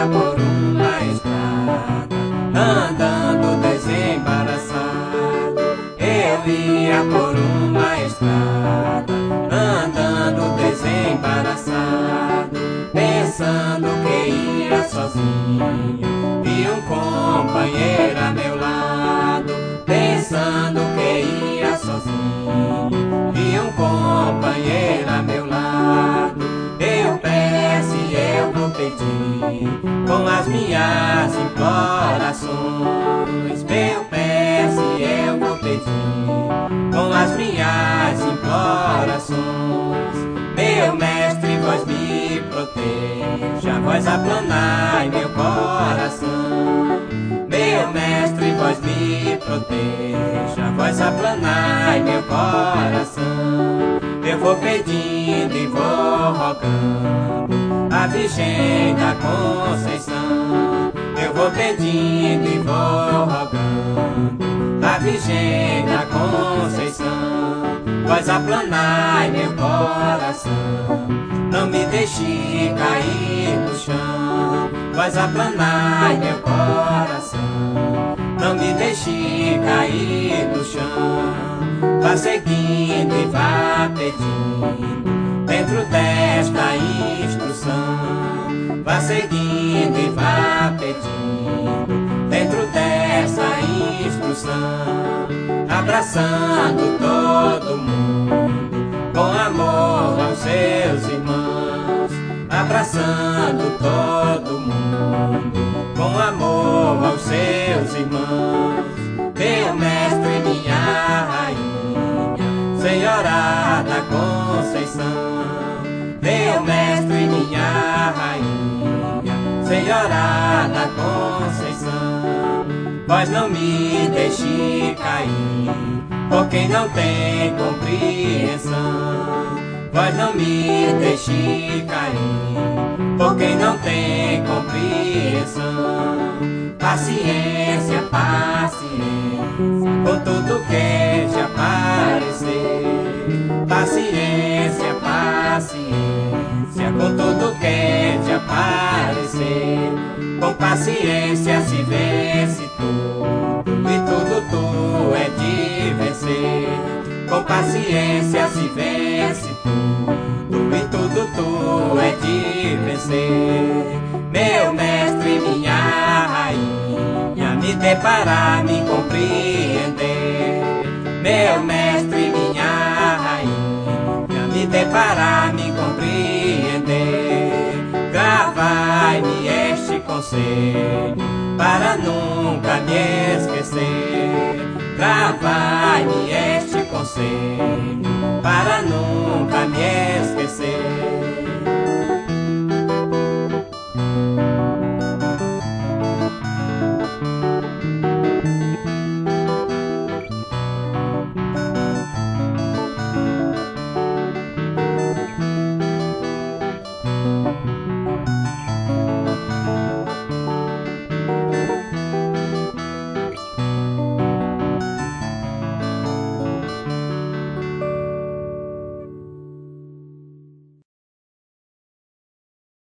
ia por uma estrada, andando desembaraçado. Eu ia por uma estrada, andando desembaraçado, pensando que ia sozinho e um companheiro a meu lado, pensando que ia sozinho e um companheiro a meu lado. Eu peço e eu vou pedir com as minhas implorações. Eu peço e eu vou pedir com as minhas implorações. Meu mestre, vós me proteja, vós aplanai meu coração. Meu mestre, vós me proteja, vós aplanai meu coração. Eu vou pedindo e vou rogando a Virgem da Conceição. Eu vou pedindo e vou rogando a Virgem da Conceição. Vós aplanai meu coração, não me deixe cair no chão. Vós aplanai meu coração, não me deixe cair no chão. Vá seguindo e vá pedindo dentro desta instrução. Vá seguindo e vá pedindo dentro dessa instrução. Abraçando todo mundo com amor aos seus irmãos. Abraçando todo mundo com amor aos seus irmãos. Meu mestre, minha rainha, Senhora da Conceição. Meu mestre, minha rainha, Senhora da Conceição. Vós não me deixe cair por quem não tem compreensão. Vós não me deixe cair por quem não tem compreensão. Paciência, paciência, com tudo que te aparecer. Paciência, paciência, com tudo que te aparecer. Com paciência se vence tudo, e tudo tu é de vencer. Com paciência se vence tudo, e tudo tu é de vencer. Meu mestre, minha rainha, me dê para me compreender. Meu mestre, minha rainha, me dê para me compreender. Gravai-me este conselho para nunca me esquecer. Gravai-me este conselho para nunca me esquecer.